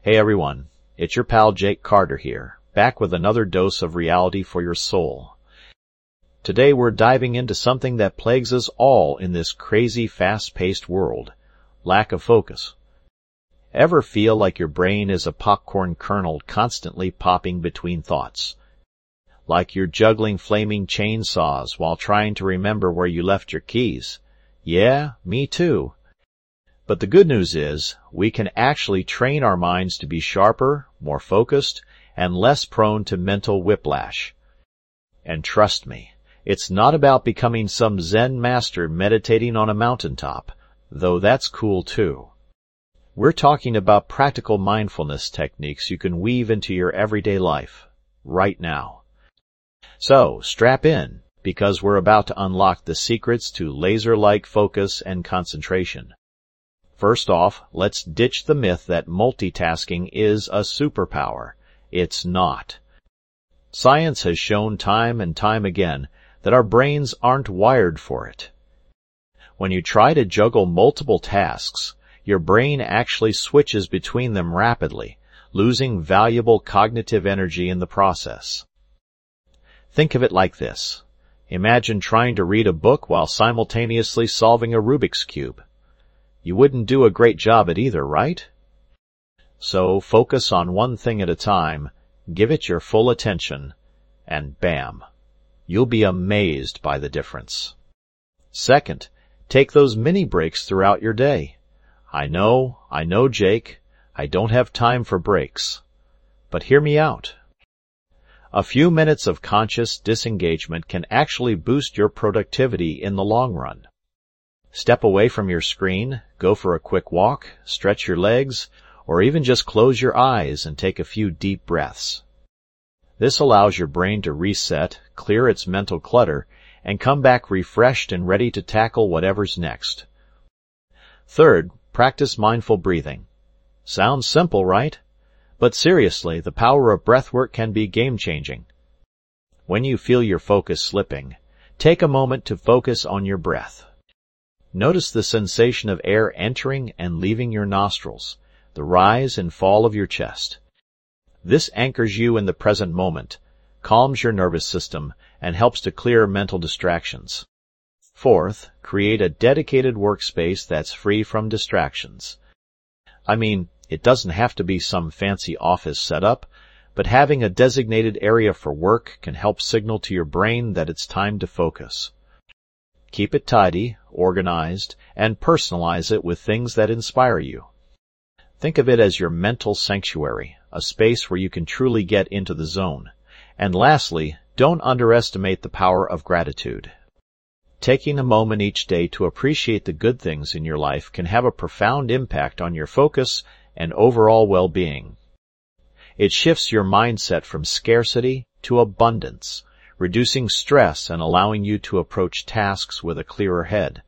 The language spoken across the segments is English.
Hey everyone, it's your pal Jake Carter here, back with another dose of reality for your soul. Today we're diving into something that plagues us all in this crazy, fast-paced world: lack of focus. Ever feel like your brain is a popcorn kernel constantly popping between thoughts? Like you're juggling flaming chainsaws while trying to remember where you left your keys? Yeah, me too. But the good news is, we can actually train our minds to be sharper, more focused, and less prone to mental whiplash. And trust me, it's not about becoming some Zen master meditating on a mountaintop, though that's cool too. We're talking about practical mindfulness techniques you can weave into your everyday life, right now. So, strap in, because we're about to unlock the secrets to laser-like focus and concentration. First off, let's ditch the myth that multitasking is a superpower. It's not. Science has shown time and time again that our brains aren't wired for it. When you try to juggle multiple tasks, your brain actually switches between them rapidly, losing valuable cognitive energy in the process. Think of it like this. Imagine trying to read a book while simultaneously solving a Rubik's Cube. You wouldn't do a great job at either, right? So focus on one thing at a time, give it your full attention, and bam, you'll be amazed by the difference. Second, take those mini breaks throughout your day. I know, Jake, I don't have time for breaks. But hear me out. A few minutes of conscious disengagement can actually boost your productivity in the long run. Step away from your screen, go for a quick walk, stretch your legs, or even just close your eyes and take a few deep breaths. This allows your brain to reset, clear its mental clutter, and come back refreshed and ready to tackle whatever's next. Third, practice mindful breathing. Sounds simple, right? But seriously, the power of breathwork can be game-changing. When you feel your focus slipping, take a moment to focus on your breath. Notice the sensation of air entering and leaving your nostrils, the rise and fall of your chest. This anchors you in the present moment, calms your nervous system, and helps to clear mental distractions. Fourth, create a dedicated workspace that's free from distractions. I mean, it doesn't have to be some fancy office setup, but having a designated area for work can help signal to your brain that it's time to focus. Keep it tidy, organized, and personalize it with things that inspire you. Think of it as your mental sanctuary, a space where you can truly get into the zone. And lastly, don't underestimate the power of gratitude. Taking a moment each day to appreciate the good things in your life can have a profound impact on your focus and overall well-being. It shifts your mindset from scarcity to abundance, reducing stress and allowing you to approach tasks with a clearer head.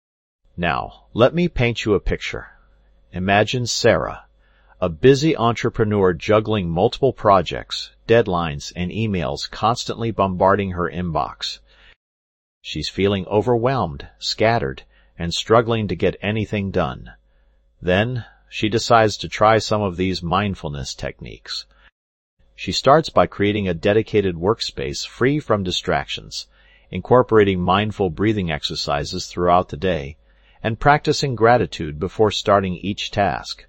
Now, let me paint you a picture. Imagine Sarah, a busy entrepreneur juggling multiple projects, deadlines, and emails constantly bombarding her inbox. She's feeling overwhelmed, scattered, and struggling to get anything done. Then, she decides to try some of these mindfulness techniques. She starts by creating a dedicated workspace free from distractions, incorporating mindful breathing exercises throughout the day, and practicing gratitude before starting each task.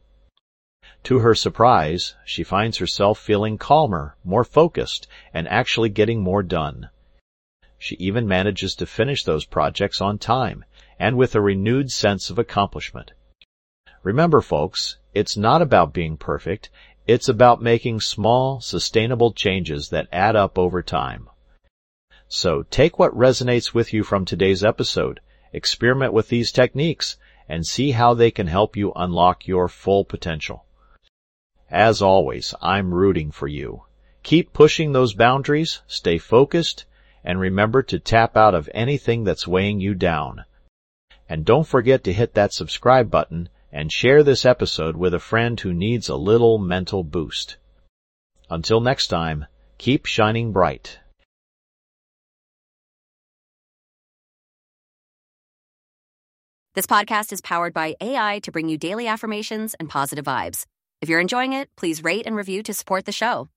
To her surprise, she finds herself feeling calmer, more focused, and actually getting more done. She even manages to finish those projects on time, and with a renewed sense of accomplishment. Remember, folks, it's not about being perfect, it's about making small, sustainable changes that add up over time. So take what resonates with you from today's episode, experiment with these techniques, and see how they can help you unlock your full potential. As always, I'm rooting for you. Keep pushing those boundaries, stay focused, and remember to tap out of anything that's weighing you down. And don't forget to hit that subscribe button and share this episode with a friend who needs a little mental boost. Until next time, keep shining bright. This podcast is powered by AI to bring you daily affirmations and positive vibes. If you're enjoying it, please rate and review to support the show.